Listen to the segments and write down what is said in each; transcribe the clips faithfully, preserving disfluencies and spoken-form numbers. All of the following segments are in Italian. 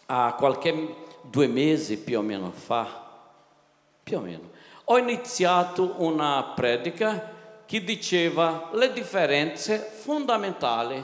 a qualche due mesi più o meno fa, più o meno, ho iniziato una predica che diceva le differenze fondamentali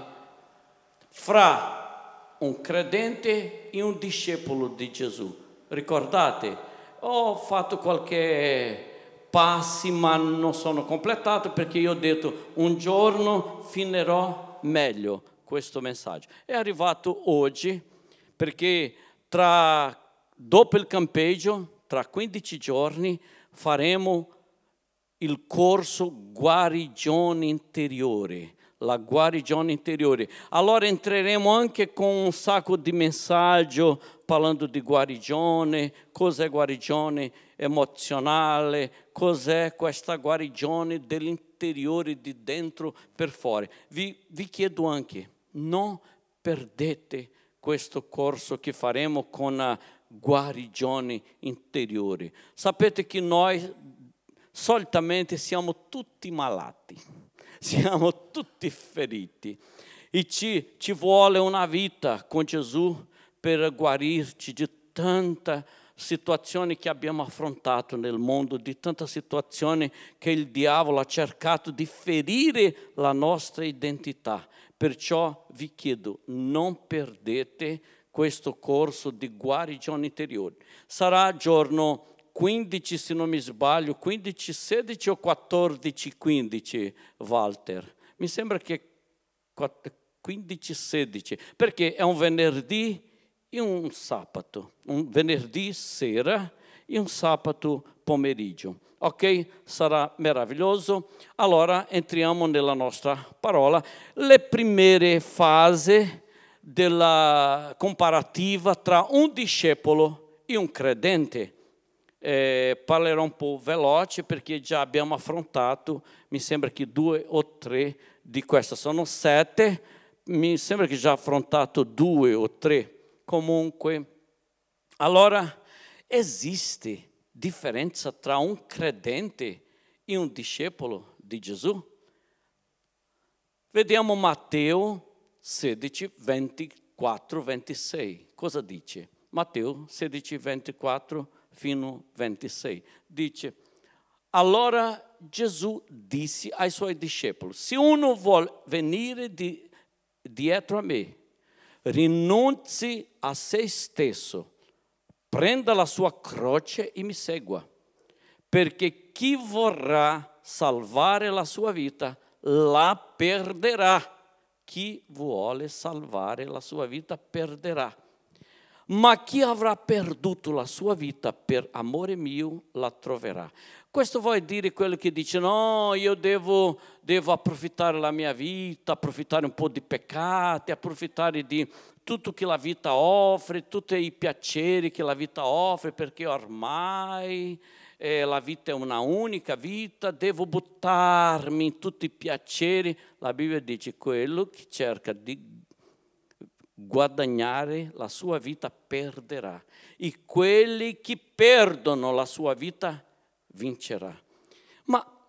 fra un credente e un discepolo di Gesù. Ricordate, ho fatto qualche passi ma non sono completato perché io ho detto un giorno finirò meglio questo messaggio. È arrivato oggi perché tra, dopo il campeggio, tra quindici giorni, faremo il corso guarigione interiore, la guarigione interiore. Allora entreremo anche con un sacco di messaggi parlando di guarigione, cos'è guarigione emozionale, cos'è questa guarigione dell'interiore, di dentro per fuori. Vi, vi chiedo anche, non perdete questo corso che faremo con la guarigione interiore. Sapete che noi solitamente siamo tutti malati, siamo tutti feriti e ci, ci vuole una vita con Gesù per guarirci di tante situazioni che abbiamo affrontato nel mondo, di tante situazioni che il diavolo ha cercato di ferire la nostra identità. Perciò vi chiedo, non perdete questo corso di guarigione interiore. Sarà giorno quindici, se non mi sbaglio, quindici, sedici o quattordici, quindici, Walter. Mi sembra che quindici, sedici, perché è un venerdì e un sabato, un venerdì sera e un sabato pomeriggio. Ok? Sarà meraviglioso. Allora entriamo nella nostra parola. Le prime fasi della comparativa tra un discepolo e un credente. Eh, parlerò un po' veloce perché già abbiamo affrontato, mi sembra che due o tre di queste, sono sette, mi sembra che già affrontato due o tre. Comunque, allora esiste differenza tra un credente e un discepolo di Gesù? Vediamo Matteo sedici, ventiquattro, ventisei. Cosa dice? Matteo sedici, ventiquattro fino ventisei. Dice, allora Gesù disse ai suoi discepoli, se uno vuole venire di, dietro a me, rinunzi a se stesso, prenda la sua croce e mi segua, perché chi vorrà salvare la sua vita la perderà. Chi vuole salvare la sua vita perderà. Ma chi avrà perduto la sua vita per amore mio la troverà. Questo vuol dire quello che dice, no, io devo, devo approfittare la mia vita, approfittare un po' di peccati, approfittare di tutto che la vita offre, tutti i piaceri che la vita offre, perché ormai eh, la vita è una unica vita, devo buttarmi in tutti i piaceri. La Bibbia dice quello che cerca di guadagnare la sua vita perderà, e quelli che perdono la sua vita vincerà. Ma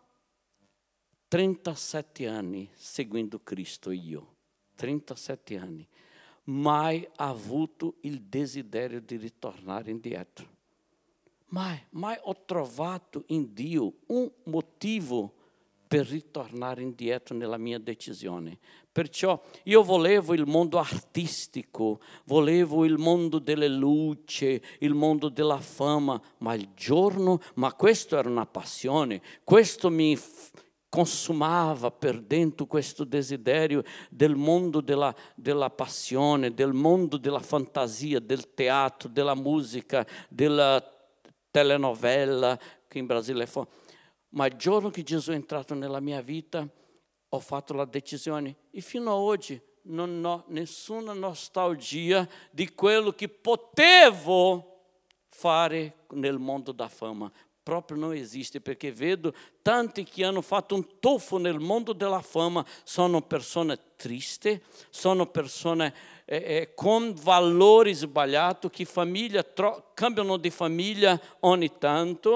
trentasette anni seguendo Cristo io, trentasette anni, mai avuto il desiderio di ritornare indietro. Mai, mai ho trovato in Dio un motivo per ritornare indietro nella mia decisione. Perciò io volevo il mondo artistico, volevo il mondo delle luci, il mondo della fama, ma il giorno, ma questo era una passione, questo mi consumava per dentro, questo desiderio del mondo della, della passione, del mondo della fantasia, del teatro, della musica, della telenovela, che in Brasile è forte. Ma il giorno che Gesù è entrato nella mia vita, ho fatto la decisione e fino ad oggi non ho nessuna nostalgia di quello che potevo fare nel mondo da fama. Proprio non esiste, perché vedo tanti che hanno fatto un tuffo nel mondo della fama, sono persone tristi, sono persone eh, eh, con valori sbagliati, che famiglia tro- cambiano di famiglia ogni tanto,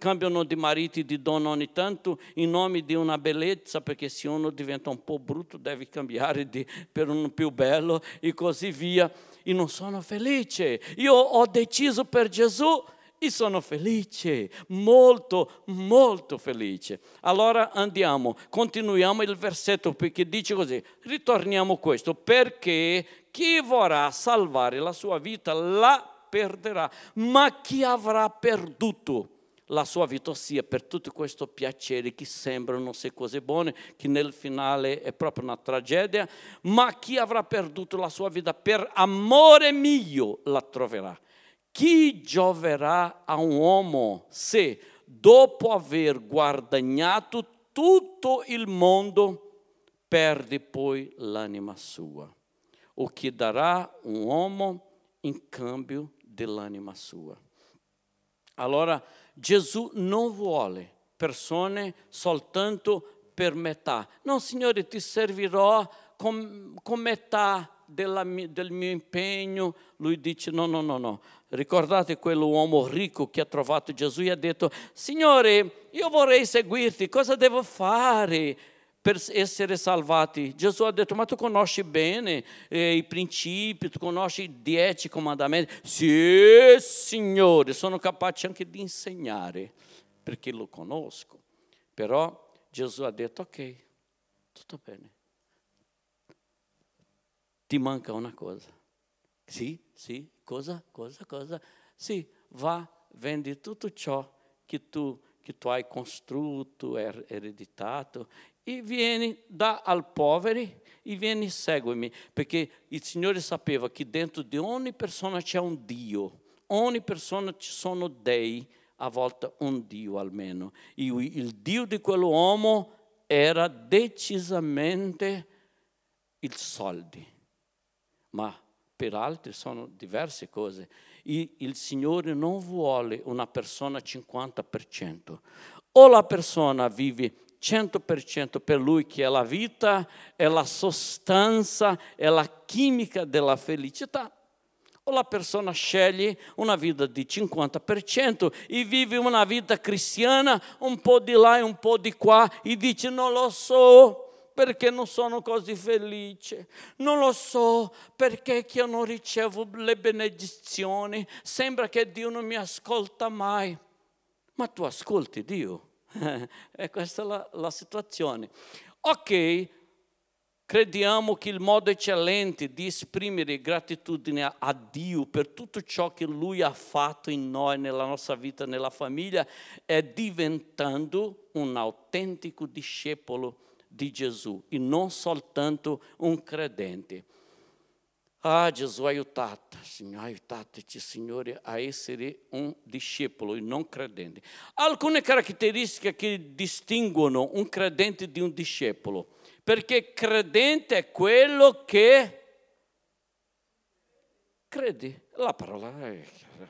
cambiano di mariti, di donna ogni tanto in nome di una bellezza, perché se uno diventa un po' brutto deve cambiare di, per uno più bello e così via. E non sono felice. Io ho deciso per Gesù e sono felice, molto, molto felice. Allora andiamo, continuiamo il versetto perché dice così, ritorniamo a questo, perché chi vorrà salvare la sua vita la perderà, ma chi avrà perduto la sua vita, ossia per tutto questo piacere che sembrano se cose buone, che nel finale è proprio una tragedia, ma chi avrà perduto la sua vita per amore mio la troverà. Chi gioverà a un uomo se, dopo aver guadagnato tutto il mondo, perde poi l'anima sua? O chi darà un uomo in cambio dell'anima sua? Allora Gesù non vuole persone soltanto per metà. No, Signore, ti servirò con, con metà della, del mio impegno. Lui dice no, no, no, no. Ricordate quell'uomo ricco che ha trovato Gesù e ha detto, Signore, io vorrei seguirti, cosa devo fare per essere salvati? Gesù ha detto, ma tu conosci bene eh, i principi, tu conosci i dieci comandamenti? Sì, Signore, sono capace anche di insegnare, perché lo conosco. Però Gesù ha detto, ok, tutto bene. Ti manca una cosa. Sì, sì, cosa, cosa, cosa? Sì, va, vendi tutto ciò che tu, che tu hai costruito, er, ereditato, e vieni, dà al poveri e vieni, seguimi, perché il Signore sapeva che dentro di ogni persona c'è un Dio, ogni persona ci sono dei, a volte un Dio almeno, e il Dio di quell'uomo era decisamente il soldi, ma per altri sono diverse cose. E il Signore non vuole una persona cinquanta per cento, o la persona vive cento per cento per Lui, che è la vita, è la sostanza, è la chimica della felicità, o la persona sceglie una vita di cinquanta per cento e vive una vita cristiana un po' di là e un po' di qua e dice non lo so perché non sono così felice, non lo so perché che io non ricevo le benedizioni, sembra che Dio non mi ascolta mai. Ma tu ascolti Dio? E questa è la, la situazione. Ok, crediamo che il modo eccellente di esprimere gratitudine a Dio per tutto ciò che Lui ha fatto in noi, nella nostra vita, nella famiglia, è diventando un autentico discepolo di Gesù e non soltanto un credente. Ah, Gesù, aiutate, Signore, aiutateci, Signore, a essere un discepolo e non credente. Alcune caratteristiche che distinguono un credente di un discepolo, perché credente è quello che crede. La parola è...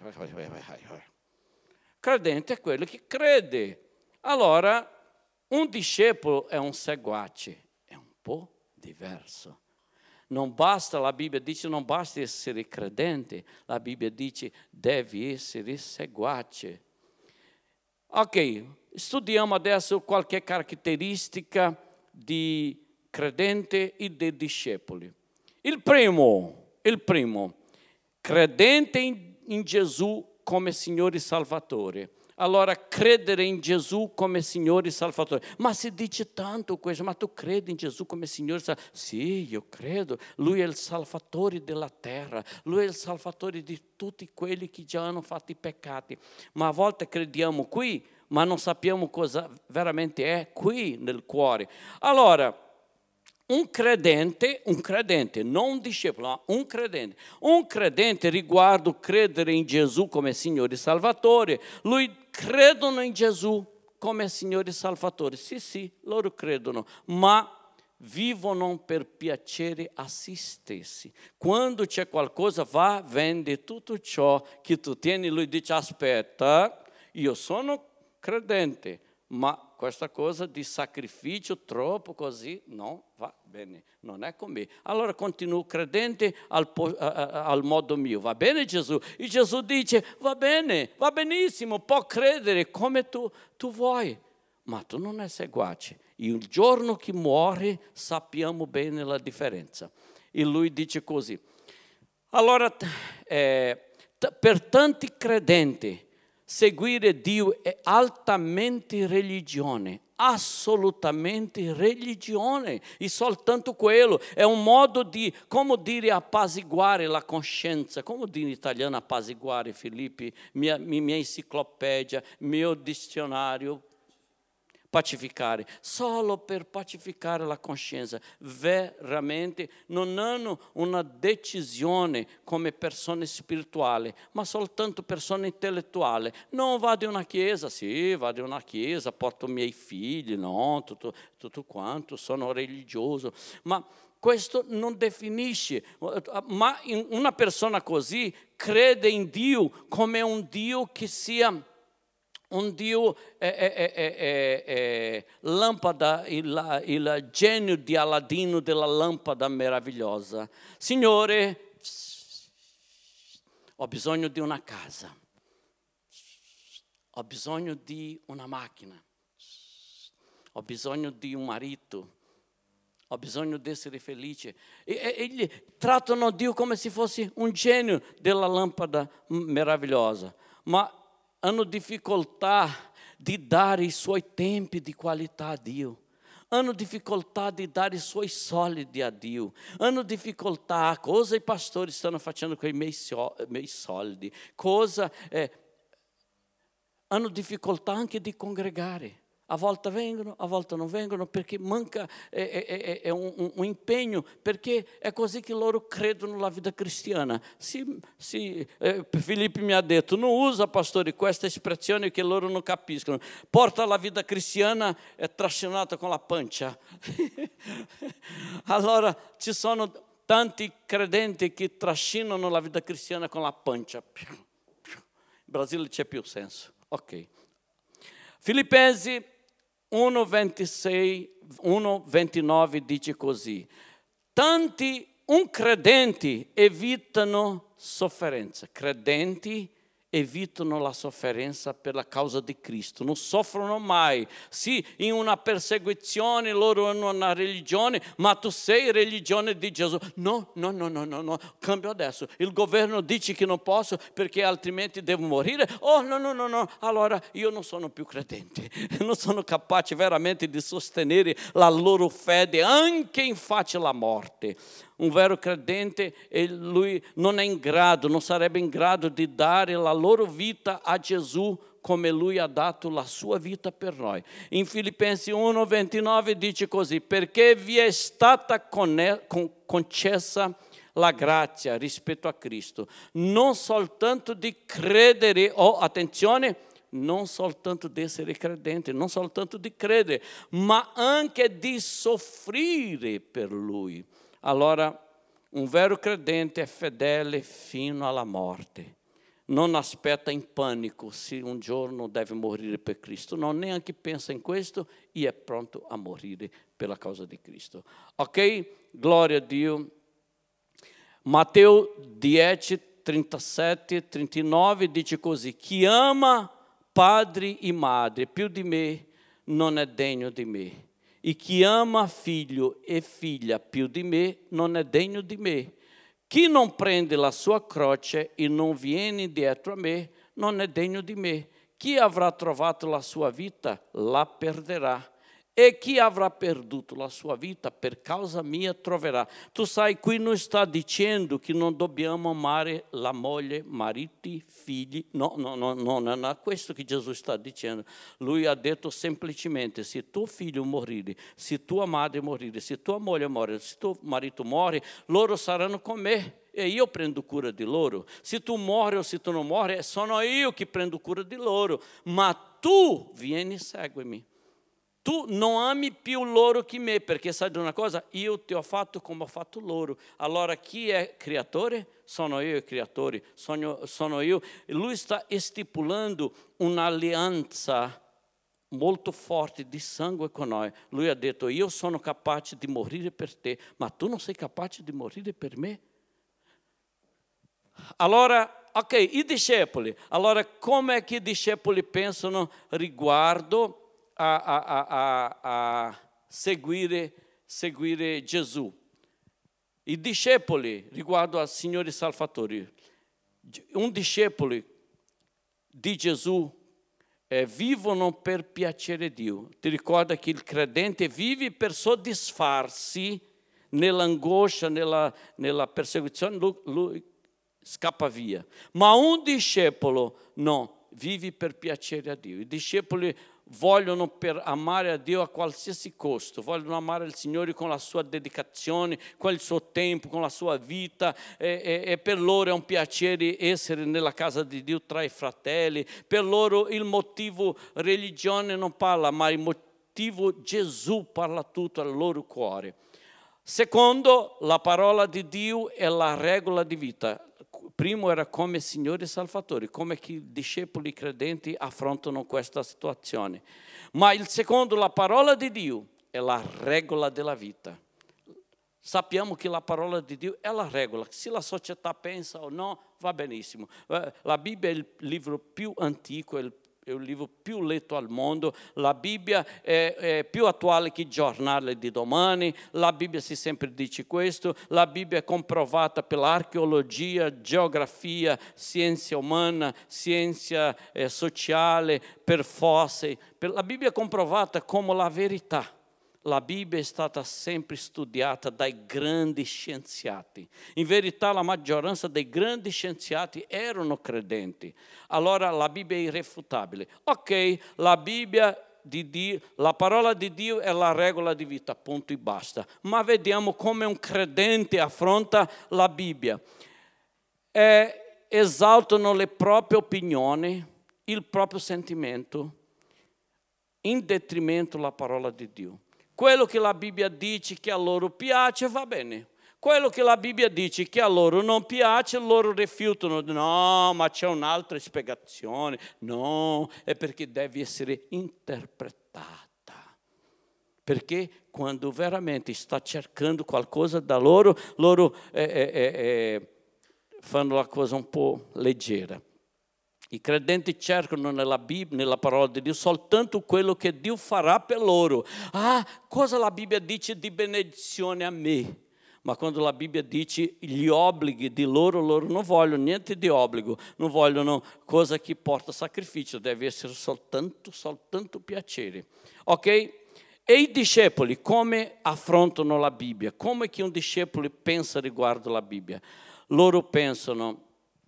Credente è quello che crede. Allora, un discepolo è un seguace, è un po' diverso. Non basta, la Bibbia dice, non basta essere credente, la Bibbia dice, devi essere seguace. Ok, studiamo adesso qualche caratteristica di credente e dei discepoli. Il primo, il primo, credente in, in Gesù come Signore Salvatore. Allora, credere in Gesù come Signore Salvatore. Ma si dice tanto questo, ma tu credi in Gesù come Signore Salvatore? Sì, io credo. Lui è il Salvatore della terra. Lui è il Salvatore di tutti quelli che già hanno fatto i peccati. Ma a volte crediamo qui, ma non sappiamo cosa veramente è qui nel cuore. Allora, un credente, un credente, non un discepolo, ma un credente. Un credente riguardo credere in Gesù come Signore Salvatore, lui credono in Gesù come Signore Salvatore. Sì, sì, loro credono, ma vivono per piacere a se stessi. Quando c'è qualcosa, va, vende tutto ciò che tu tieni, lui dice, aspetta, io sono credente, ma questa cosa di sacrificio troppo così non va bene, non è con me. Allora continuo credente al, al modo mio, va bene Gesù? E Gesù dice, va bene, va benissimo, può credere come tu, tu vuoi, ma tu non è seguace. E il giorno che muore sappiamo bene la differenza. E lui dice così. Allora, eh, t- per tanti credenti, seguire Dio è altamente religione, assolutamente religione, e soltanto quello. È un modo di, come dire, appaziguare la coscienza. Come dire in italiano appaziguare, Filippi? Mia, mia enciclopedia, mio dizionario. Pacificare, solo per pacificare la coscienza. Veramente non hanno una decisione come persone spirituali, ma soltanto persone intellettuali. Non vado in una chiesa, sì, vado in una chiesa, porto i miei figli, no, tutto, tutto quanto, sono religioso, ma questo non definisce. Ma una persona così crede in Dio come un Dio che sia un Dio è, è, è, è, è lampada, il, il genio di Aladino della lampada meravigliosa. Signore, ho bisogno di una casa, ho bisogno di una macchina, ho bisogno di un marito, ho bisogno di essere felice. E, e, e trattano Dio come se fosse un genio della lampada meravigliosa, ma hanno difficoltà di dare i suoi tempi di qualità a Dio, hanno difficoltà di dare i suoi soldi a Dio, hanno difficoltà, cosa i pastori stanno facendo con i miei, so, miei soldi, cosa, eh, hanno difficoltà anche di congregare. A volte vengono, a volte non vengono, perché manca è, è, è un, un impegno, perché è così che loro credono nella vita cristiana. Sì, sì, eh, Filippo mi ha detto, non usa, pastore, questa espressione che loro non capiscono. Porta la vita cristiana è trascinata con la pancia. Allora ci sono tanti credenti che trascinano la vita cristiana con la pancia. In Brasile c'è più senso. Ok. Filipensi uno ventisei, uno ventinove dice così: tanti un credenti evitano sofferenza, credenti evitano la sofferenza per la causa di Cristo, non soffrono mai. Sì, in una persecuzione loro hanno una religione, ma tu sei religione di Gesù. No, no, no, no, no, no, cambio adesso. Il governo dice che non posso perché altrimenti devo morire. Oh, no, no, no, no, allora io non sono più credente, non sono capace veramente di sostenere la loro fede anche in faccia alla morte. Un vero credente, lui non è in grado, non sarebbe in grado di dare la loro vita a Gesù come lui ha dato la sua vita per noi. In Filipensi uno ventinove dice così: perché vi è stata concessa la grazia rispetto a Cristo, non soltanto di credere, o oh, attenzione, non soltanto di essere credente, non soltanto di credere, ma anche di soffrire per Lui. Allora, un vero credente è fedele fino alla morte. Non aspetta in panico se un giorno deve morire per Cristo. Non neanche pensa in questo e è pronto a morire per la causa di Cristo. Ok? Gloria a Dio. Matteo dieci, trentasette e trentanove dice così: chi ama padre e madre più di me non è degno di me. E chi ama figlio e figlia più di me non è degno di me. Chi non prende la sua croce e non viene dietro a me non è degno di me. Chi avrà trovato la sua vita la perderà. E chi avrà perduto la sua vita per causa mia troverà. Tu sai, qui non sta dicendo che non dobbiamo amare la moglie, mariti, figli. No, no, no, no, non è questo che Gesù sta dicendo. Lui ha detto semplicemente: se tuo figlio morire, se tua madre morire, se tua moglie morire, se tuo marito muore, loro saranno con me. E io prendo cura di loro. Se tu muori o se tu non muori, sono io che prendo cura di loro. Ma tu vieni e seguimi. Tu non ami più loro che me, perché sai di una cosa? Io ti ho fatto come ho fatto loro. Allora chi è creatore? Sono io il creatore, sono, sono io. Lui sta stipulando un'alleanza molto forte di sangue con noi. Lui ha detto, io sono capace di morire per te, ma tu non sei capace di morire per me? Allora, ok, i discepoli. Allora, come che i discepoli pensano riguardo a, a, a, a, a seguire, seguire Gesù? I discepoli riguardo al Signore Salvatore. Un discepolo di Gesù eh, vivono per piacere Dio. Ti ricorda che il credente vive per soddisfarsi nell'angoscia, nella, nella persecuzione, lui, lui scappa via. Ma un discepolo no, vive per piacere a Dio. I discepoli vogliono per amare a Dio a qualsiasi costo, vogliono amare il Signore con la sua dedicazione, con il suo tempo, con la sua vita, e, e, e per loro è un piacere essere nella casa di Dio tra i fratelli. Per loro il motivo religione non parla, ma il motivo Gesù parla tutto al loro cuore. Secondo, la parola di Dio è la regola di vita. Primo era come Signore Salvatore, come che i discepoli credenti affrontano questa situazione. Ma il secondo, la parola di Dio, è la regola della vita. Sappiamo che la parola di Dio è la regola. Se la società pensa o no, va benissimo. La Bibbia è il libro più antico, è il è il libro più letto al mondo. La Bibbia è, è più attuale che i giornali di domani. La Bibbia si sempre dice questo. La Bibbia è comprovata per l'archeologia, geografia, scienza umana, scienza eh, sociale, per fosse. Per la Bibbia è comprovata come la verità. La Bibbia è stata sempre studiata dai grandi scienziati. In verità la maggioranza dei grandi scienziati erano credenti. Allora la Bibbia è irrefutabile. Ok, la Bibbia di Dio, la parola di Dio è la regola di vita, punto e basta. Ma vediamo come un credente affronta la Bibbia. Eh, esaltano le proprie opinioni, il proprio sentimento, in detrimento della parola di Dio. Quello che la Bibbia dice che a loro piace va bene. Quello che la Bibbia dice che a loro non piace, loro rifiutano. No, ma c'è un'altra spiegazione. No, è perché deve essere interpretata. Perché quando veramente sta cercando qualcosa da loro, loro eh, eh, eh, fanno la cosa un po' leggera. I credenti cercano nella Bibbia, nella parola di Dio, soltanto quello che Dio farà per loro. Ah, cosa la Bibbia dice di benedizione a me? Ma quando la Bibbia dice gli obblighi di loro, loro non vogliono niente di obbligo, non vogliono cosa che porta sacrificio, deve essere soltanto, soltanto piacere. Ok? E i discepoli come affrontano la Bibbia? Come che un discepolo pensa riguardo la Bibbia? Loro pensano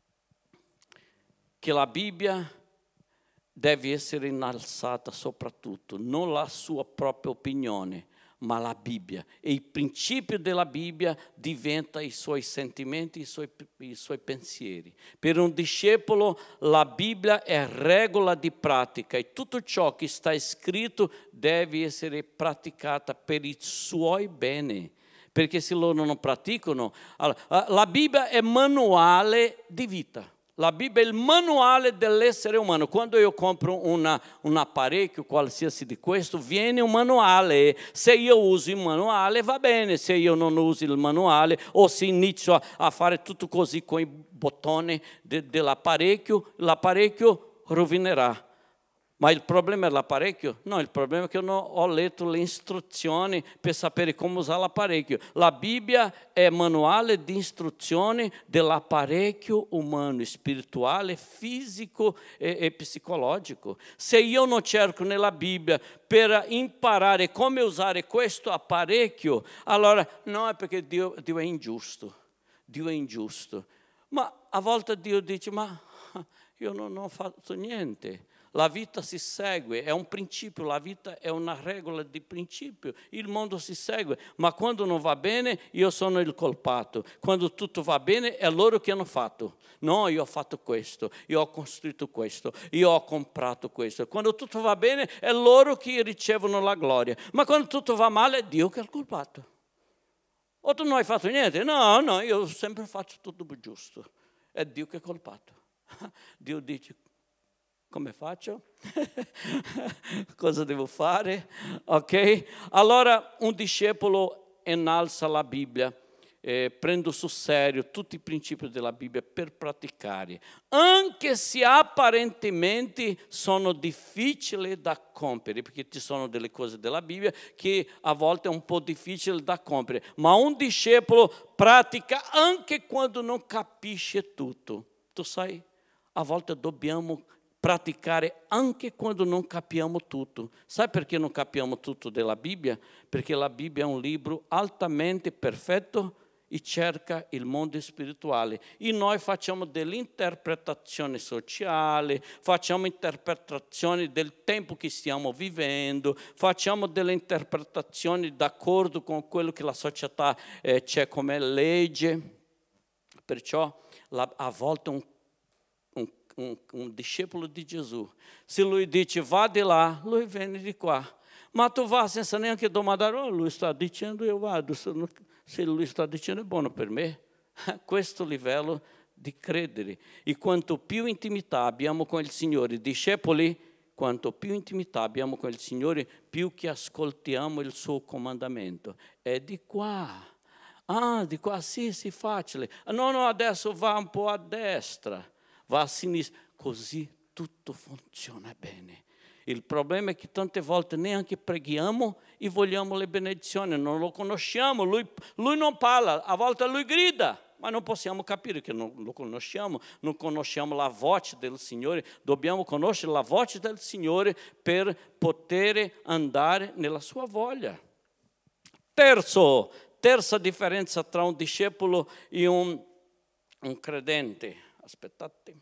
che la Bibbia deve essere innalzata soprattutto, non la sua propria opinione, ma la Bibbia. E il principio della Bibbia diventa i suoi sentimenti, i suoi, i suoi pensieri. Per un discepolo la Bibbia è regola di pratica e tutto ciò che sta scritto deve essere praticato per i suoi beni. Perché se loro non praticano, allora, la Bibbia è manuale di vita. La Bibbia è il manuale dell'essere umano. Quando io compro una, un apparecchio qualsiasi di questo, viene un manuale. Se io uso il manuale va bene, se io non uso il manuale o se inizio a, a fare tutto così con i bottoni de, dell'apparecchio, l'apparecchio rovinerà. Ma il problema è l'apparecchio? No, il problema è che non ho letto le istruzioni per sapere come usare l'apparecchio. La Bibbia è manuale di istruzioni dell'apparecchio umano, spirituale, fisico e, e psicologico. Se io non cerco nella Bibbia per imparare come usare questo apparecchio, allora no, è perché Dio, Dio è ingiusto. Dio è ingiusto. Ma a volte Dio dice, ma io non ho fatto niente. La vita si segue, è un principio, la vita è una regola di principio, il mondo si segue, ma quando non va bene io sono il colpato, quando tutto va bene è loro che hanno fatto. No, io ho fatto questo, io ho costruito questo, io ho comprato questo. Quando tutto va bene è loro che ricevono la gloria, ma quando tutto va male è Dio che è il colpato. O tu non hai fatto niente? No, no, io sempre faccio tutto giusto, è Dio che è colpato. Dio dice, come faccio? Cosa devo fare? Ok? Allora un discepolo innalza la Bibbia, eh, prendo sul serio tutti i principi della Bibbia per praticare, anche se apparentemente sono difficili da compiere, perché ci sono delle cose della Bibbia che a volte è un po' difficile da compiere, ma un discepolo pratica anche quando non capisce tutto. Tu sai, a volte dobbiamo praticare anche quando non capiamo tutto. Sai perché non capiamo tutto della Bibbia? Perché la Bibbia è un libro altamente perfetto e cerca il mondo spirituale. E noi facciamo dell'interpretazione sociale, facciamo interpretazioni del tempo che stiamo vivendo, facciamo delle interpretazioni d'accordo con quello che la società eh, c'è come legge. Perciò la, a volte un Un, un discepolo di Gesù, se lui dice va di là, lui viene di qua, ma tu vai senza neanche domandare, oh, lui sta dicendo io vado, se lui sta dicendo è buono per me. Questo livello di credere. E quanto più intimità abbiamo con il Signore, discepoli, quanto più intimità abbiamo con il Signore, più che ascoltiamo il suo comandamento. È di qua. Ah, di qua, sì, sì, facile. No, no, adesso va un po' a destra. Va a sinistra, così tutto funziona bene. Il problema è che tante volte neanche preghiamo e vogliamo le benedizioni, non lo conosciamo, lui, lui non parla, a volte lui grida, ma non possiamo capire che non lo conosciamo, non conosciamo la voce del Signore, dobbiamo conoscere la voce del Signore per poter andare nella sua voglia. Terzo, terza differenza tra un discepolo e un, un credente. Aspettate.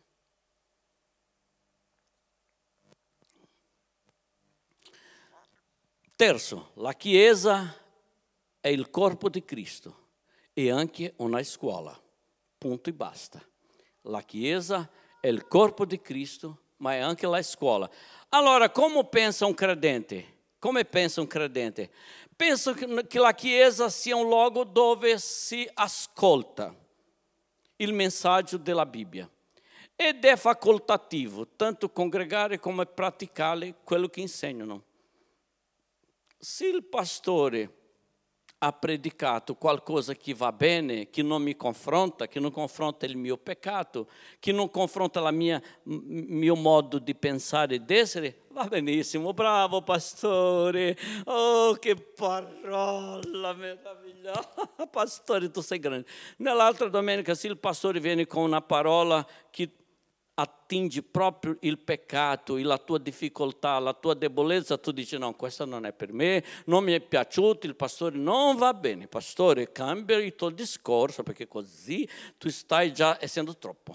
Terzo, la Chiesa è il corpo di Cristo e anche una scuola. Punto e basta. La Chiesa è il corpo di Cristo, ma è anche la scuola. Allora, come pensa un credente? Come pensa un credente? Penso che la Chiesa sia un luogo dove si ascolta il messaggio della Bibbia ed è facoltativo tanto congregare come praticare quello che insegnano. Se il pastore ha predicato qualcosa che va bene, che non mi confronta, che non confronta il mio peccato, che non confronta il mio modo di pensare ed essere, va benissimo, bravo pastore, oh che parola meravigliosa, pastore tu sei grande. Nell'altra domenica se il pastore viene con una parola che attinge proprio il peccato, la tua difficoltà, la tua debolezza, tu dici no, questa non è per me, non mi è piaciuto, il pastore non va bene, pastore cambia il tuo discorso perché così tu stai già essendo troppo.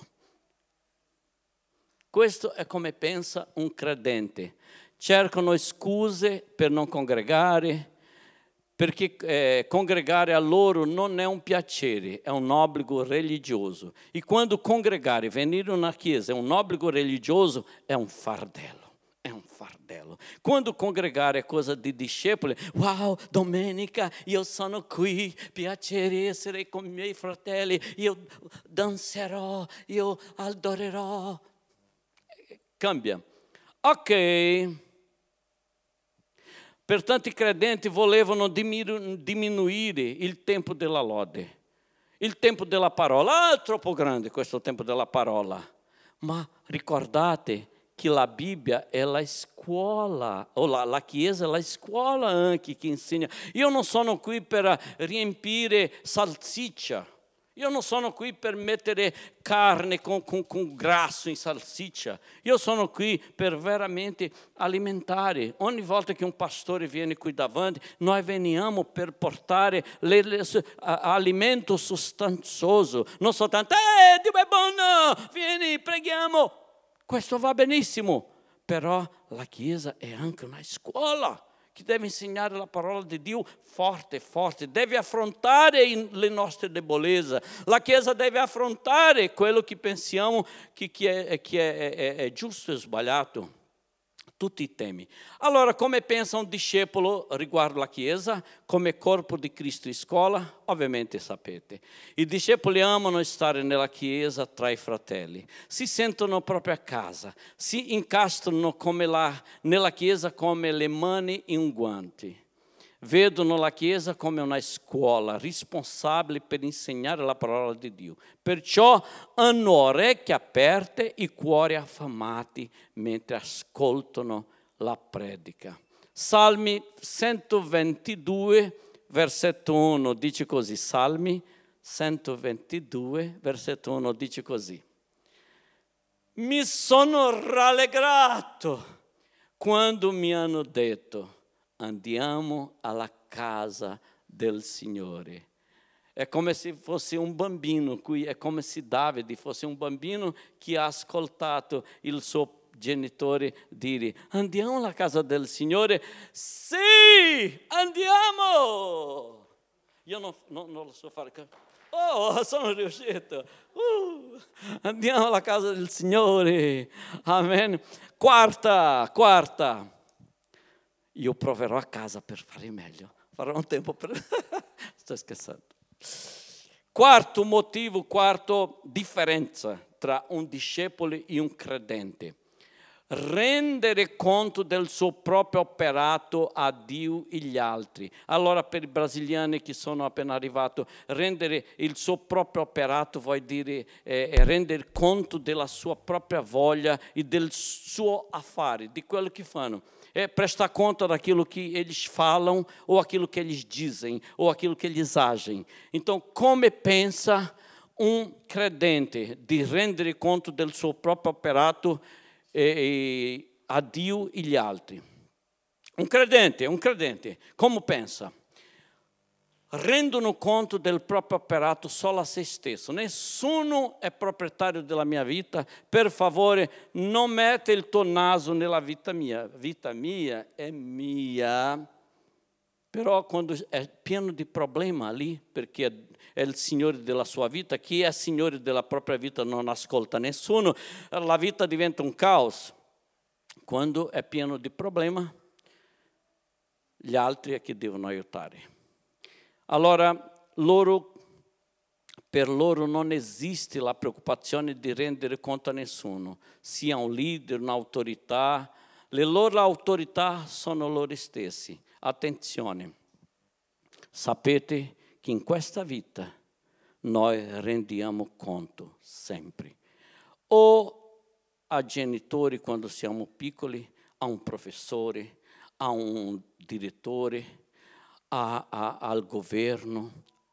Questo è come pensa un credente, cercano scuse per non congregare, perché eh, congregare a loro non è un piacere, è un obbligo religioso. E quando congregare, venire in una chiesa è un obbligo religioso, è un fardello, è un fardello. Quando congregare è cosa di discepoli, wow, domenica io sono qui, piacere essere con i miei fratelli, io danzerò, io adorerò. Cambia. Ok. Per tanti credenti volevano diminuire il tempo della lode, il tempo della parola. Ah, è troppo grande questo tempo della parola. Ma ricordate che la Bibbia è la scuola, o la, la Chiesa è la scuola anche che insegna. Io non sono qui per riempire salsiccia. Io non sono qui per mettere carne con, con, con grasso in salsiccia. Io sono qui per veramente alimentare. Ogni volta che un pastore viene qui davanti, noi veniamo per portare le, le, a, alimento sostanzioso. Non soltanto, eh, Dio è buono, vieni, preghiamo. Questo va benissimo, però la Chiesa è anche una scuola che deve insegnare la parola di Dio forte, forte, deve affrontare le nostre debolezze. La Chiesa deve affrontare quello che pensiamo che, che, è, che è, è, è giusto e sbagliato. Tutti i temi. Allora, come pensa un discepolo riguardo la Chiesa, come corpo di Cristo in scuola? Ovviamente sapete. I discepoli amano stare nella Chiesa tra i fratelli, si sentono proprio a casa, si incastrano come la, nella Chiesa come le mani in un guante. Vedono la Chiesa come una scuola responsabile per insegnare la parola di Dio. Perciò hanno orecchie aperte e cuori affamati mentre ascoltano la predica. Salmi centoventidue, versetto uno, dice così. Salmi centoventidue, versetto uno, dice così. Mi sono rallegrato quando mi hanno detto: andiamo alla casa del Signore. È come se fosse un bambino, qui è come se Davide fosse un bambino che ha ascoltato il suo genitore dire: andiamo alla casa del Signore. Sì, andiamo! Io non, non, non lo so fare. Oh, sono riuscito. Uh, andiamo alla casa del Signore. Amen. Quarta, quarta. Io proverò a casa per fare meglio. Farò un tempo per... Sto scherzando. Quarto motivo, quarto differenza tra un discepolo e un credente. Rendere conto del suo proprio operato a Dio e gli altri. Allora, per i brasiliani che sono appena arrivati, rendere il suo proprio operato vuol dire eh, rendere conto della sua propria voglia e del suo affare, di quello che fanno. É prestar conta daquilo que eles falam, ou aquilo que eles dizem, ou aquilo que eles agem. Então, come pensa um credente de rendere conto del suo proprio operato eh, a Dio e gli altri? Un credente, un credente, come pensa? Rendono conto del proprio operato solo a se stesso. Nessuno è proprietario della mia vita. Per favore, non mette il tuo naso nella vita mia. Vita mia è mia. Però quando è pieno di problema lì, perché è il Signore della sua vita, chi è Signore della propria vita non ascolta nessuno, la vita diventa un caos. Quando è pieno di problema, gli altri è che devono aiutare. Allora, loro, per loro non esiste la preoccupazione di rendere conto a nessuno, sia un leader, un'autorità. Le loro autorità sono loro stessi. Attenzione, sapete che in questa vita noi rendiamo conto sempre. O a genitori quando siamo piccoli, a un professore, a un direttore, A, a, al governo,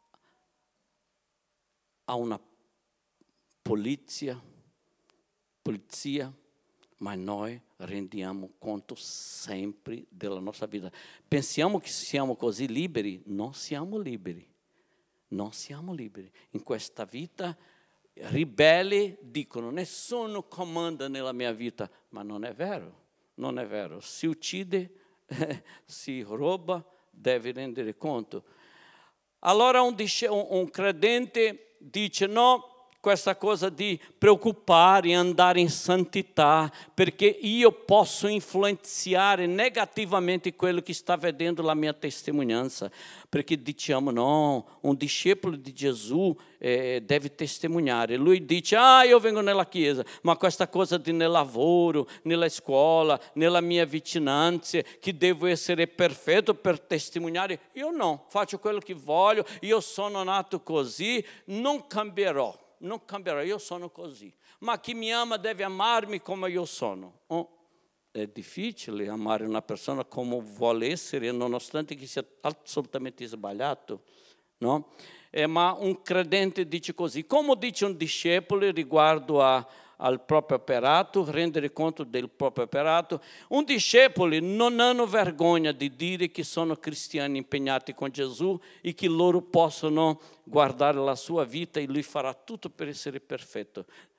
a una polizia, polizia, ma noi rendiamo conto sempre della nostra vita. Pensiamo che siamo così liberi? Non siamo liberi, non siamo liberi. In questa vita ribelli dicono: nessuno comanda nella mia vita, ma non è vero, non è vero. Si uccide, eh, si ruba, deve rendere conto. Allora un, un credente dice: no, questa cosa di preoccupare e andare in santità, perché io posso influenzare negativamente quello che sta vedendo la mia testimonianza. Perché diciamo: no, un discepolo di Gesù eh, deve testimoniare. Lui dice: ah, io vengo nella chiesa, ma questa cosa di nel lavoro, nella scuola, nella mia vicinanza, che devo essere perfetto per testimoniare, io no, faccio quello che voglio, io sono nato così, non cambierò. Non cambierò, io sono così. Ma chi mi ama deve amarmi come io sono. Oh, è difficile amare una persona come vuole essere, nonostante che sia assolutamente sbagliato, no? Eh, ma un credente dice così. Come dice un discepolo riguardo a, al proprio operato, rendere conto del proprio operato, un discepolo non hanno vergogna di dire che sono cristiani impegnati con Gesù e che loro possono guardare la sua vita e lui farà tutto per essere perfetto.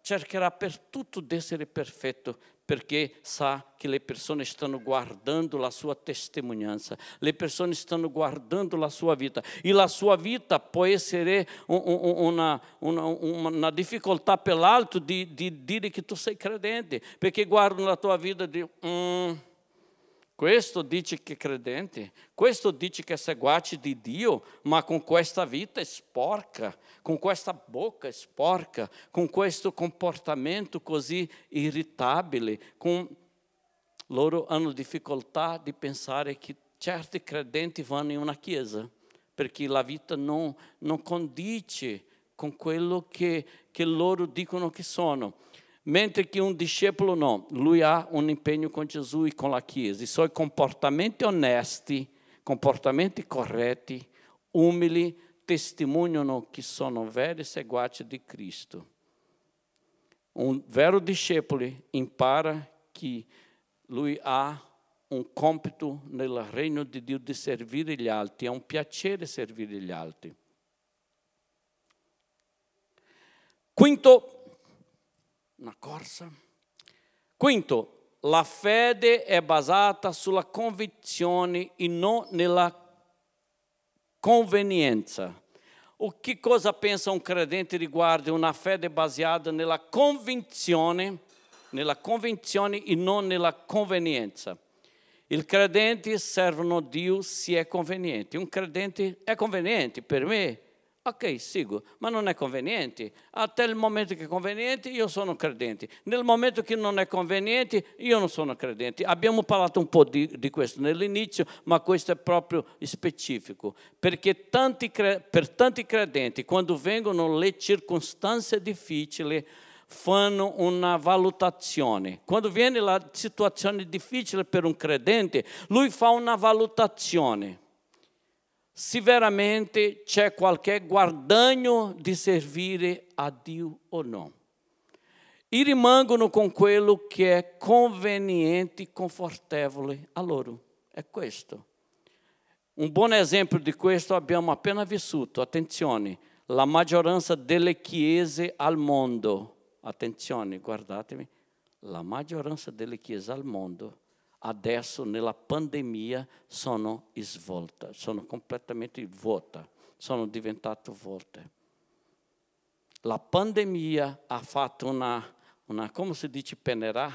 cercherà per tutto di essere perfetto, perché sa che le persone stanno guardando la sua testimonianza, le persone stanno guardando la sua vita, e la sua vita può essere una, una, una difficoltà per l'altro di, di dire che tu sei credente, perché guardano la tua vita e dicono, mm, questo dice che è credente, questo dice che è seguace di Dio, ma con questa vita è sporca, con questa bocca è sporca, con questo comportamento così irritabile. Con... Loro hanno difficoltà di pensare che certi credenti vanno in una chiesa, perché la vita non, non condice con quello che, che loro dicono che sono. Mentre che un discepolo no, lui ha un impegno con Gesù e con la Chiesa. I suoi comportamenti onesti, comportamenti corretti, umili, testimoniano che sono veri seguaci di Cristo. Un vero discepolo impara che lui ha un compito nel regno di Dio di servire gli altri, è un piacere servire gli altri. Quinto, una corsa. Quinto, la fede è basata sulla convinzione e non nella convenienza. O che cosa pensa un credente riguardo una fede baseata nella convinzione, nella convinzione e non nella convenienza? Il credente servono Dio se è conveniente. Un credente è conveniente per me. Ok, sigo, ma non è conveniente. Até il momento che è conveniente io sono credente. Nel momento che non è conveniente io non sono credente. Abbiamo parlato un po' di, di questo nell'inizio, ma questo è proprio specifico. Perché tanti, per tanti credenti, quando vengono le circostanze difficili, fanno una valutazione. Quando viene la situazione difficile per un credente, lui fa una valutazione. Se veramente c'è qualche guadagno di servire a Dio o no. E rimangono con quello che è conveniente e confortevole a loro. È questo. Un buon esempio di questo abbiamo appena vissuto. Attenzione, la maggioranza delle chiese al mondo, attenzione, guardatemi, la maggioranza delle chiese al mondo adesso nella pandemia sono svolte, sono completamente vuote, sono diventate vuote. La pandemia ha fatto una, una come si dice, penerà,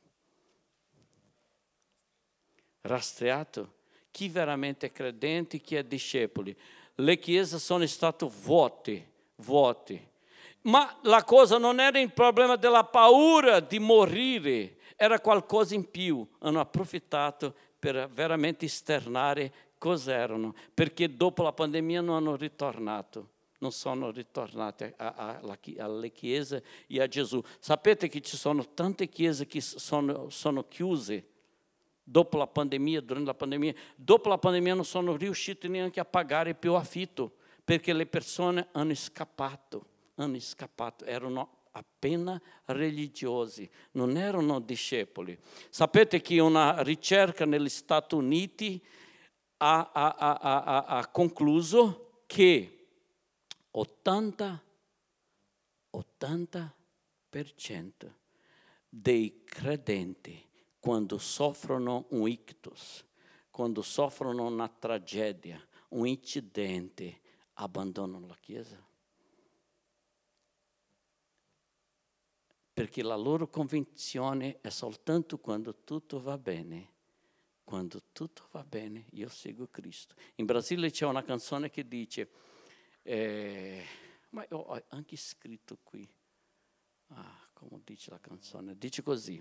rastreato chi veramente è credente, chi è discepoli. Le chiese sono state vuote, vuote. Ma la cosa non era il problema della paura di morire, era qualcosa in più. Hanno approfittato per veramente esternare cosa erano, perché dopo la pandemia non hanno ritornato, non sono ritornati a, a, a, alle chiese e a Gesù. Sapete che ci sono tante chiese che sono, sono chiuse dopo la pandemia, durante la pandemia. Dopo la pandemia non sono riusciti neanche a pagare più affitto, perché le persone hanno scappato, hanno scappato, erano appena religiosi, non erano discepoli. Sapete che una ricerca negli Stati Uniti ha, ha, ha, ha, ha concluso che ottanta per cento dei credenti, quando soffrono un ictus, quando soffrono una tragedia, un incidente, abbandonano la Chiesa. Perché la loro convinzione è soltanto quando tutto va bene. Quando tutto va bene, io seguo Cristo. In Brasile c'è una canzone che dice, eh, ma io ho anche scritto qui, ah, come dice la canzone, dice così: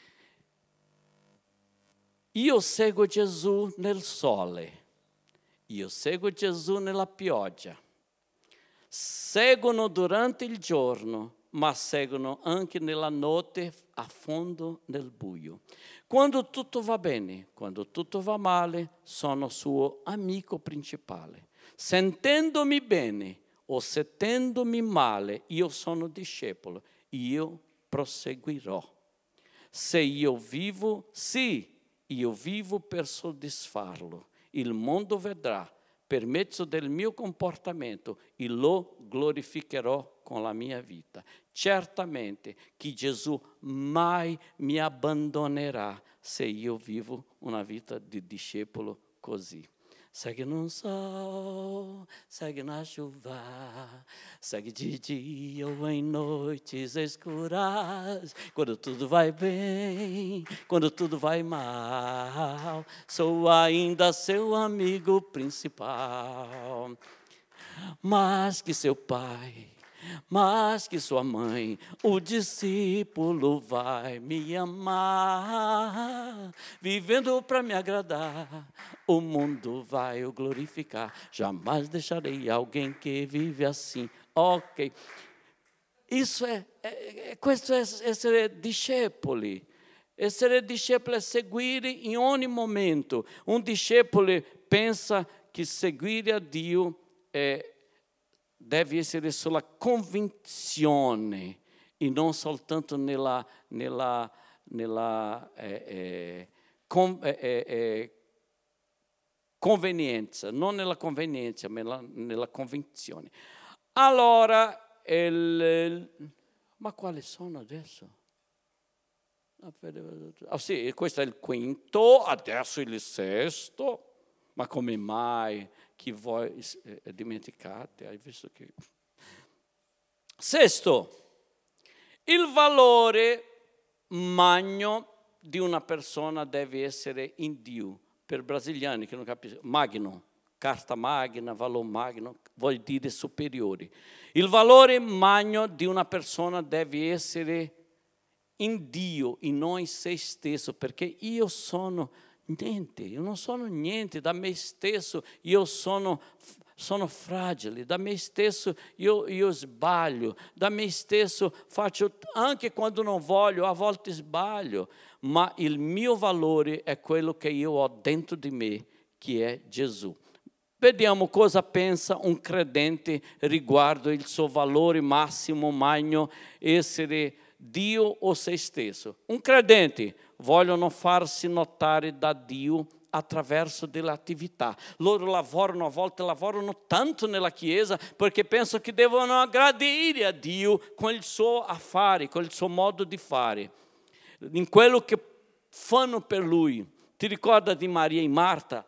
io seguo Gesù nel sole, io seguo Gesù nella pioggia, seguono durante il giorno, ma seguono anche nella notte a fondo nel buio. Quando tutto va bene, quando tutto va male, sono suo amico principale. Sentendomi bene o sentendomi male, io sono discepolo, io proseguirò. Se io vivo, sì, io vivo per soddisfarlo. Il mondo vedrà per mezzo del mio comportamento e lo glorificherò con la mia vita. certamente che Gesù mai mi abbandonerà se io vivo una vita di discepolo così. Segue no sol, segue na chuva, segue de dia ou em noites escuras. Quando tudo vai bem, quando tudo vai mal, sou ainda seu amigo principal. Mais que seu pai, mais que sua mãe, o discípulo vai me amar. Vivendo para me agradar, o mundo vai o glorificar. Jamais deixarei alguém que vive assim. Ok. Isso é, é, é questo è essere discepoli. Essere discepoli è seguire in ogni momento. Un discepolo pensa che seguire a Dio è deve essere sulla convinzione e non soltanto nella, nella, nella eh, eh, con, eh, eh, convenienza, non nella convenienza, ma nella, nella convinzione. Allora, il, ma quali sono adesso? Ah sì, questo è il quinto, adesso il sesto. Ma come mai che voi eh, dimenticate? Hai visto che... Sesto, il valore magno di una persona deve essere in Dio. Per brasiliani che non capiscono, magno, carta magna, valore magno, vuol dire superiore. Il valore magno di una persona deve essere in Dio e non in se stesso, perché io sono... niente, io non sono niente, da me stesso io sono, sono fragile, da me stesso io, io sbaglio, da me stesso faccio, anche quando non voglio, a volte sbaglio, ma il mio valore è quello che io ho dentro di me, che è Gesù. Vediamo cosa pensa un credente riguardo il suo valore massimo, magno, essere Dio o se stesso. Un credente vogliono farsi notare da Dio attraverso delle attività. Loro lavorano, a volte lavorano tanto nella Chiesa perché pensano che devono aggradire a Dio con il suo affare, con il suo modo di fare, in quello che fanno per Lui. Ti ricorda di Maria e Marta?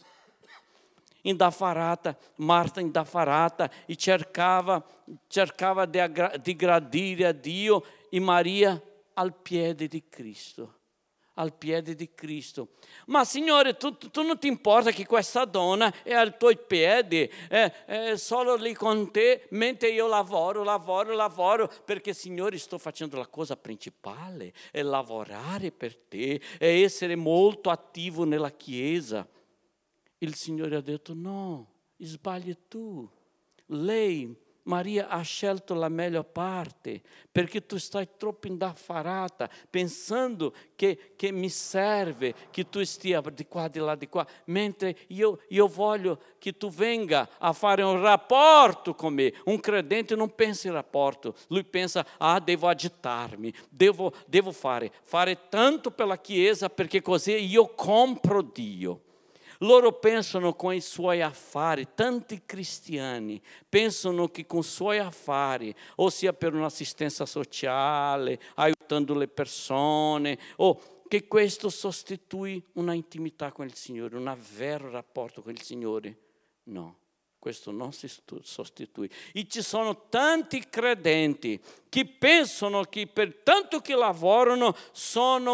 Indaffarata, Marta indaffarata e cercava, cercava di, aggra- di gradire a Dio, e Maria al piede di Cristo. Al piede di Cristo. Ma Signore, tu, tu non ti importa che questa donna è ai tuoi piedi, è, è solo lì con te, mentre io lavoro, lavoro, lavoro, perché Signore sto facendo la cosa principale, è lavorare per te, è essere molto attivo nella Chiesa. Il Signore ha detto no, sbagli tu. Lei, Maria, ha scelto la meglio parte, perché tu stai troppo indaffarata, pensando che, che mi serve che tu stia di qua, di là, di qua, mentre io, io voglio che tu venga a fare un rapporto con me. Un credente non pensa in rapporto, lui pensa, ah, devo agitarmi, devo, devo fare, fare tanto per la Chiesa, perché così io compro Dio. Loro pensano con i suoi affari, tanti cristiani pensano che con i suoi affari, o sia per un'assistenza sociale, aiutando le persone, o che questo sostitui una intimità con il Signore, un vero rapporto con il Signore. No, questo non si sostitui. E ci sono tanti credenti che pensano che per tanto che lavorano sono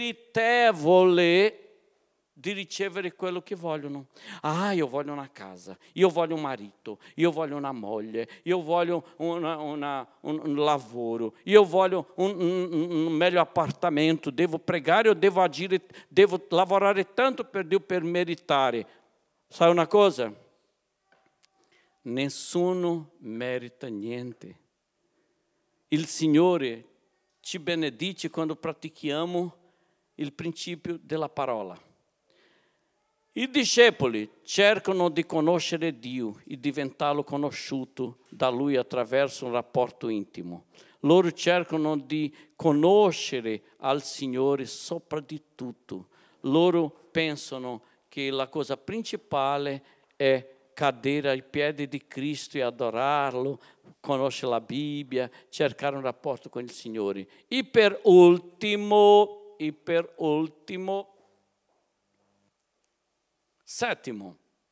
meritevoli di ricevere quello che vogliono. Ah, io voglio una casa, io voglio un marito, io voglio una moglie, io voglio una, una, un, un lavoro, io voglio un, un, un meglio appartamento, devo pregare o devo agire, devo lavorare tanto per Dio per meritare. Sai una cosa? Nessuno merita niente. Il Signore ci benedice quando pratichiamo il principio della parola. I discepoli cercano di conoscere Dio e diventarlo conosciuto da Lui attraverso un rapporto intimo. Loro cercano di conoscere al Signore sopra di tutto. Loro pensano che la cosa principale è cadere ai piedi di Cristo e adorarlo, conoscere la Bibbia, cercare un rapporto con il Signore. E per ultimo, e per ultimo, settimo,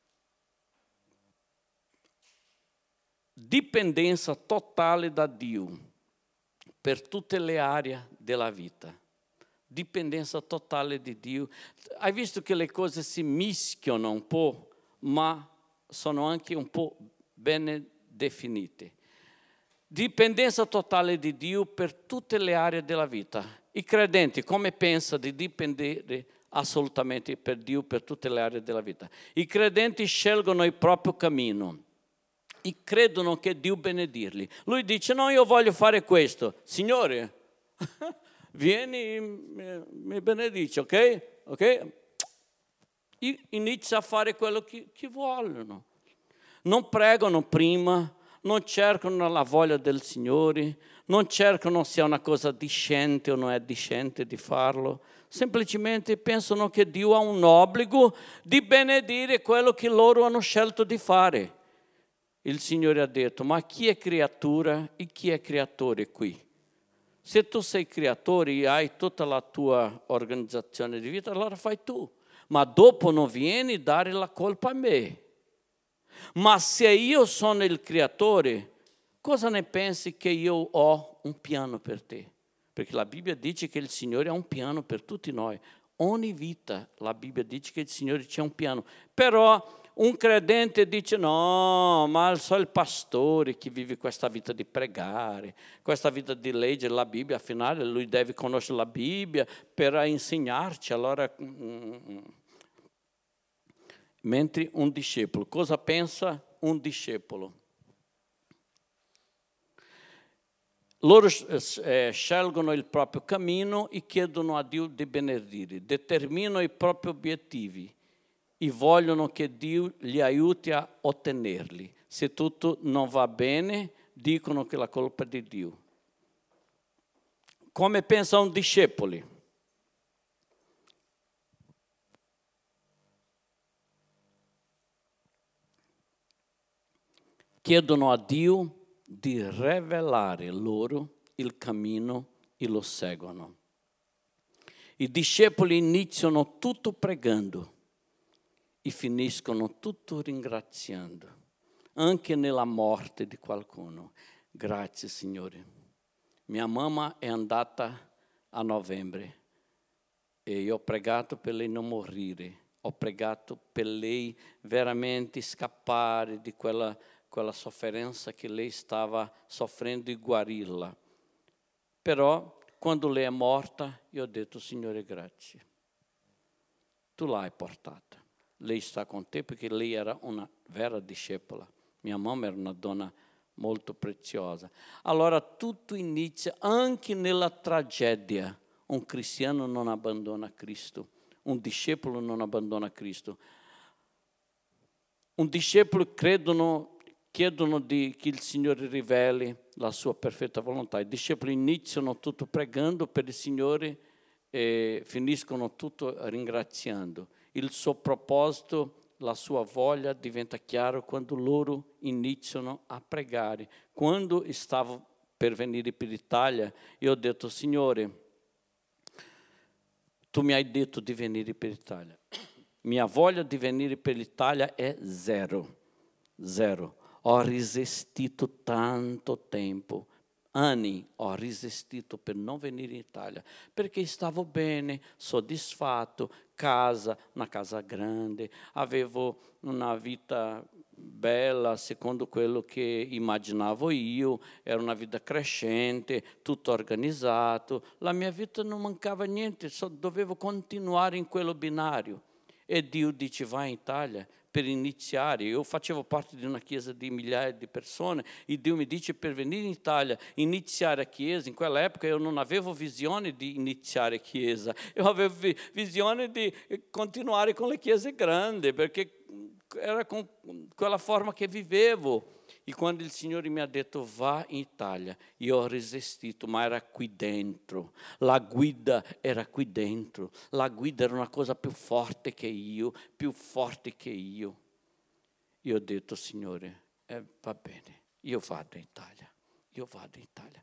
dipendenza totale da Dio per tutte le aree della vita. Dipendenza totale di Dio. Hai visto che le cose si mischiano un po', ma sono anche un po' bene definite. Dipendenza totale di Dio per tutte le aree della vita. I credenti come pensano di dipendere assolutamente per Dio per tutte le aree della vita? I credenti scelgono il proprio cammino e credono che Dio benedirli. Lui dice: no, io voglio fare questo. Signore, vieni, mi benedice, ok? Ok? Inizia a fare quello che, che vogliono. Non pregano prima, non cercano la voglia del Signore, non cercano se è una cosa discente o non è discente di farlo. Semplicemente pensano che Dio ha un obbligo di benedire quello che loro hanno scelto di fare. Il Signore ha detto: ma chi è creatura e chi è creatore qui? Se tu sei creatore e hai tutta la tua organizzazione di vita, allora fai tu. Ma dopo non vieni a dare la colpa a me. Ma se io sono il creatore, cosa ne pensi che io ho un piano per te? Perché la Bibbia dice che il Signore ha un piano per tutti noi. Ogni vita la Bibbia dice che il Signore c'è un piano. Però un credente dice: no, ma sono il pastore che vive questa vita di pregare, questa vita di leggere la Bibbia, al finale lui deve conoscere la Bibbia per insegnarci. Allora, mm, mentre un discepolo, cosa pensa un discepolo? Loro eh, scelgono il proprio cammino e chiedono a Dio di benedire, determinano i propri obiettivi e vogliono che Dio li aiuti a ottenerli. Se tutto non va bene, dicono che la colpa è di Dio. Come pensa un discepolo? Chiedono a Dio di rivelare loro il cammino e lo seguono. I discepoli iniziano tutto pregando e finiscono tutto ringraziando, anche nella morte di qualcuno. Grazie, Signore. Mia mamma è andata a novembre e io ho pregato per lei non morire, ho pregato per lei veramente scappare di quella, quella sofferenza che lei stava soffrendo e guarirla. Però quando lei è morta, io ho detto: Signore, grazie, tu l'hai portata. Lei sta con te perché lei era una vera discepola. Mia mamma era una donna molto preziosa. Allora tutto inizia anche nella tragedia. Un cristiano non abbandona Cristo, un discepolo non abbandona Cristo. Un discepolo credono, chiedono di, che il Signore riveli la sua perfetta volontà. I discepoli iniziano tutto pregando per il Signore e finiscono tutto ringraziando. Il suo proposito, la sua voglia diventa chiaro quando loro iniziano a pregare. Quando stavo per venire per l'Italia, io ho detto: Signore, tu mi hai detto di venire per l'Italia. Mia voglia di venire per l'Italia è zero, zero. Ho resistito tanto tempo. Anni ho resistito per non venire in Italia, perché stavo bene, soddisfatto, casa, una casa grande, avevo una vita bella, secondo quello che immaginavo io, era una vita crescente, tutto organizzato, la mia vita non mancava niente, so, dovevo continuare in quello binario. E Dio dice: vai in Italia per iniziare. Io facevo parte di una chiesa di migliaia di persone e Dio mi dice per venire in Italia, iniziare a chiesa. In quella epoca io non avevo visione di iniziare chiesa, io avevo visione di continuare con le chiese grandi, perché era con quella forma che vivevo. E quando il Signore mi ha detto va in Italia, io ho resistito, ma era qui dentro, la guida era qui dentro, la guida era una cosa più forte che io, più forte che io. Io ho detto, Signore, eh, va bene, io vado in Italia, io vado in Italia.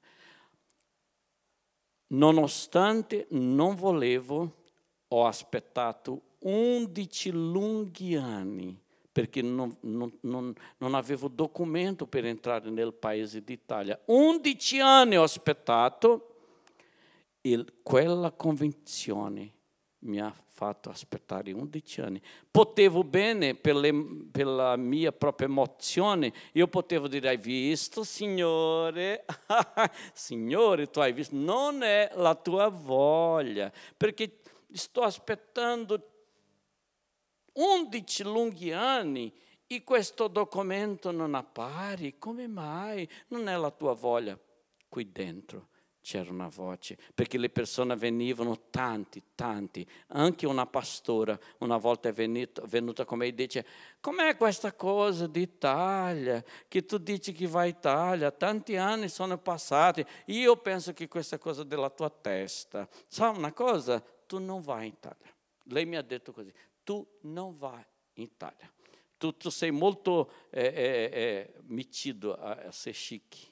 Nonostante non volevo, ho aspettato undici lunghi anni, perché non, non, non, non avevo documento per entrare nel paese d'Italia. undici anni ho aspettato e quella convinzione mi ha fatto aspettare undici anni. Potevo bene, per, le, per la mia propria emozione, io potevo dire, hai visto, Signore? Signore, tu hai visto? Non è la tua voglia, perché sto aspettando undici lunghi anni e questo documento non appare. Come mai? Non è la tua voglia. Qui dentro c'era una voce, perché le persone venivano, tanti, tanti. Anche una pastora una volta è venuta, venuta con me e dice, com'è questa cosa d'Italia, che tu dici che vai in Italia, tanti anni sono passati, io penso che questa cosa della tua testa. Sa una cosa? Tu non vai in Italia. Lei mi ha detto così, tu non vai in Italia. Tu, tu sei molto eh, eh, eh, metido a, a ser chique.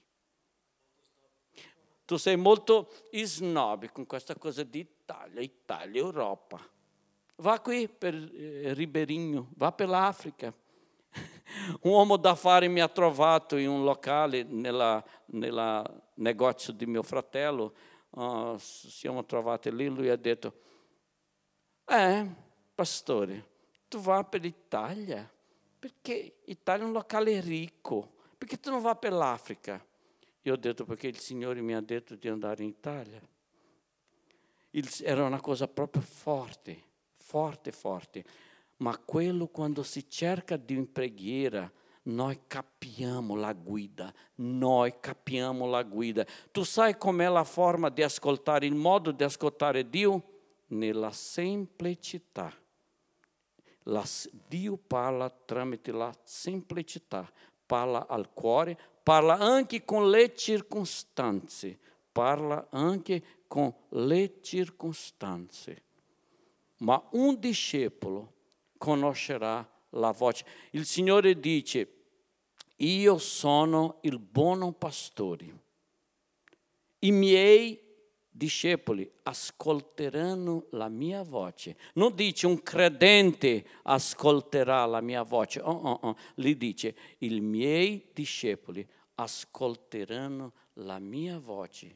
Tu sei molto snob con questa cosa di Italia, Italia, Europa. Va qui per eh, Ribeirinho, va per l'Africa. Un uomo d'affari mi ha trovato in un locale nel negozio di mio fratello. Uh, siamo trovati lì, lui ha detto, eh, pastore, tu vai per l'Italia? Perché l'Italia è un locale ricco. Perché tu non vai per l'Africa? Io ho detto perché il Signore mi ha detto di andare in Italia. Il, era una cosa proprio forte, forte, forte. Ma quello quando si cerca di in preghiera, noi capiamo la guida, noi capiamo la guida. Tu sai com'è la forma di ascoltare, il modo di ascoltare Dio? Nella semplicità. La, Dio parla tramite la semplicità, parla al cuore, parla anche con le circostanze, parla anche con le circostanze. Ma un discepolo conoscerà la voce. Il Signore dice, io sono il buon pastore. I miei discepoli ascolteranno la mia voce. Non dice un credente ascolterà la mia voce. Oh, oh, oh. Lì dice, i miei discepoli ascolteranno la mia voce.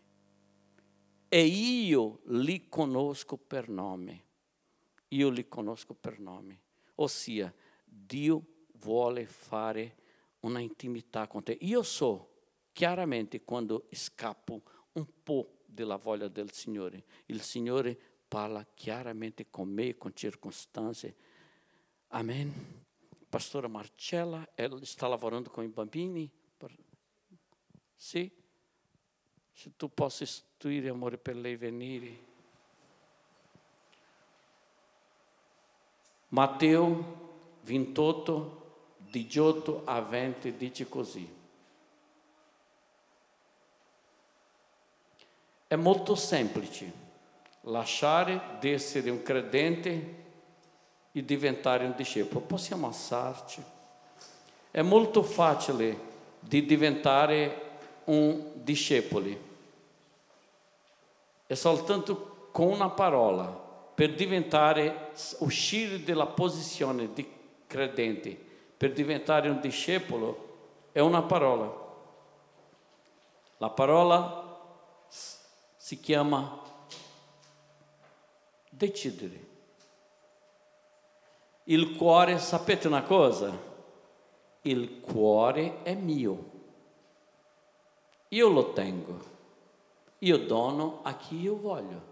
E io li conosco per nome. Io li conosco per nome. Ossia, Dio vuole fare una intimità con te. Io so chiaramente quando scappo un po' della voglia del Signore. Il Signore parla chiaramente con me, con circostanze. Amen. Pastora Marcella, ela sta lavorando com i bambini? Sì? Se tu possa istruire, amore, per lei venire. Matteo ventotto, diciotto a venti dice così. È molto semplice lasciare di essere un credente e diventare un discepolo. Possiamo alzarci. È molto facile di diventare un discepolo. È soltanto con una parola. Per diventare, uscire dalla posizione di credente, per diventare un discepolo, è una parola. La parola si chiama decidere. Il cuore, sapete una cosa? Il cuore è mio. Io lo tengo. Io dono a chi io voglio.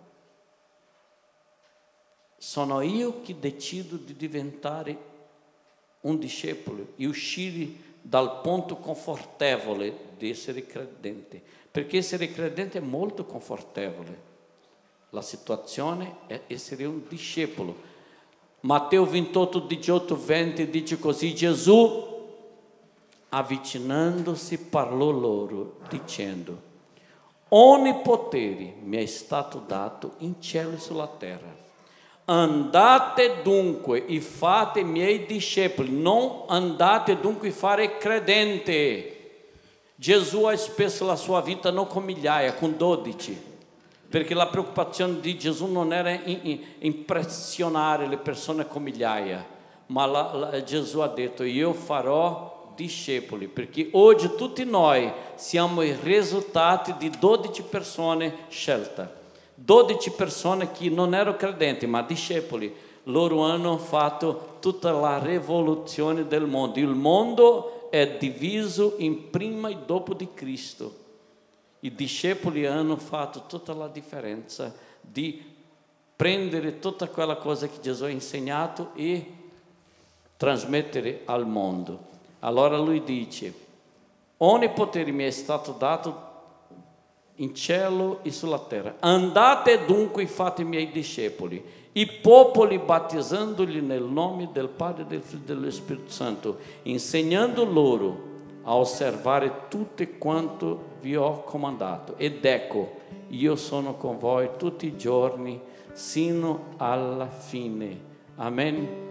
Sono io che decido di diventare un discepolo e uscire dal punto confortevole di essere credente, perché essere credente è molto confortevole. La situazione è essere un discepolo. Matteo ventotto, diciotto, venti dice così: Gesù, avvicinandosi, parlò loro dicendo: ogni potere mi è stato dato in cielo e sulla terra. Andate dunque e fate miei discepoli, non andate dunque a fare credente. Gesù ha speso la sua vita non con migliaia, con dodici, perché la preoccupazione di Gesù non era in, in, impressionare le persone con migliaia, ma la, la, Gesù ha detto: io farò discepoli, perché oggi tutti noi siamo i risultati di dodici persone scelte, dodici persone che non erano credenti ma discepoli. Loro hanno fatto tutta la rivoluzione del mondo. Il mondo è diviso in prima e dopo di Cristo. I discepoli hanno fatto tutta la differenza di prendere tutta quella cosa che Gesù ha insegnato e trasmettere al mondo. Allora lui dice: ogni potere mi è stato dato in cielo e sulla terra. Andate dunque e fate i miei discepoli, i popoli, battezzandoli nel nome del Padre, del Figlio e dello Spirito Santo, insegnando loro a osservare tutto quanto vi ho comandato. Ed ecco, io sono con voi tutti i giorni sino alla fine. Amen.